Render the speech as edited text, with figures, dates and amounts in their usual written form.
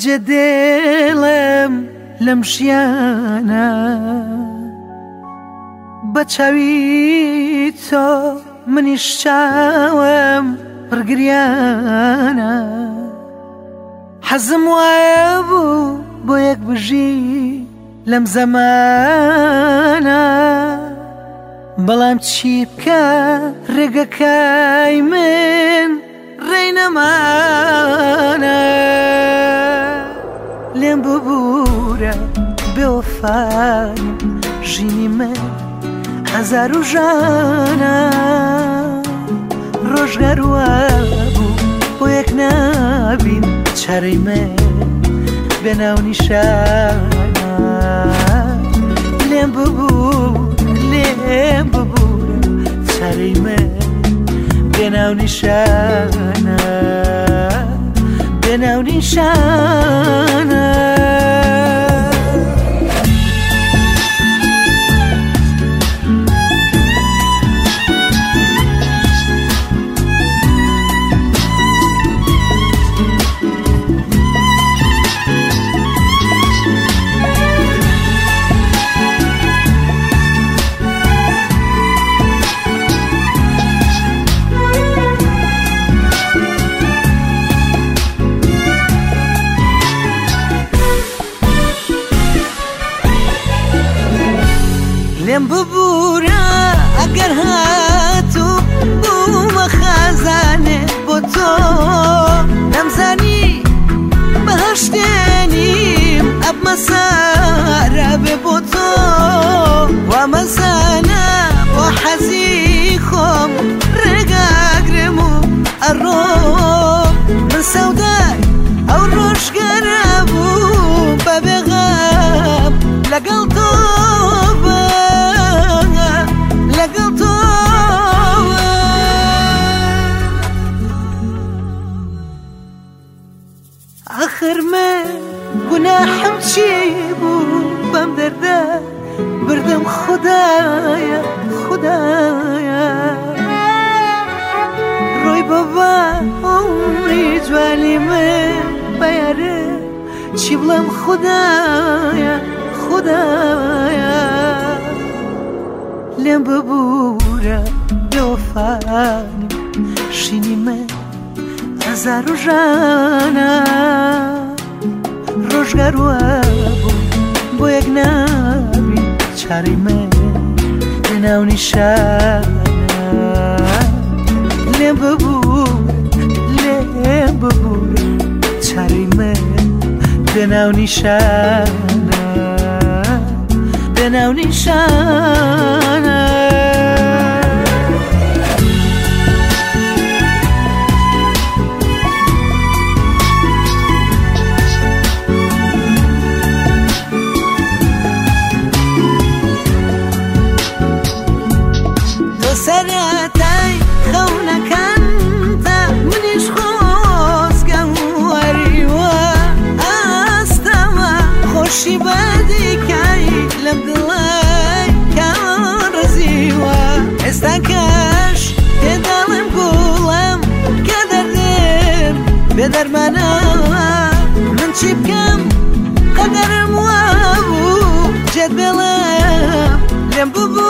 جدێڵم لەم ژیانە بە چاوی تۆ منیش چاوم پڕگریانە حەزم وایە بوو بۆ یەک بژی لەم زەمانە بەڵام چی بکە ڕێگەکەی من ڕێی نەمانە لێم ببوورە بێوەفای ژینی من هەزار و ژانە ڕۆژگار وە بوو بۆ یەک نابین چارەی من بێناو نیشانە لێم ببوورە چارەی من بێناو نیشانە بێناو نیشانە لێم ببوورە ئەگەر هاتوو بوومە خازانێ بۆ تۆ نەمزانی بەهەشتێنیم ئەبمە سارە بێ بۆ تۆ وامەزانە بۆ حەزی خۆم ڕێگاگرم و ئەڕۆم من سەودای ئەو ڕۆژگەرە بوو بە بێغەم لەگەڵ تۆ آخر من گوناحم چی بوو بەم دەردە بردم خودایە خودایە ڕۆی بەبا عمری جوانی من بەیارە چی بڵێم خودایە خودایە لێم ببوورە بێوەفانی ژینی من هەزار و ژانە ڕۆژگار وە بوو بۆ یەک نابین چارەی من لەناو نیشانە لێم ببوورە چارەی من لەناو نیشانە لەناو نیشانە سەرەتای خەونەکانتە منیش خۆزگەم وەریوە ئاستەمە خۆشی بەدیکای لەم دڵای کاوە ڕزیوە ئێستا کەش پێداڵم گوڵم کە دەردێم بێدەرمانەوە من چی بکەم قەدەرم وا بوو جێت بێڵم لێم ببوو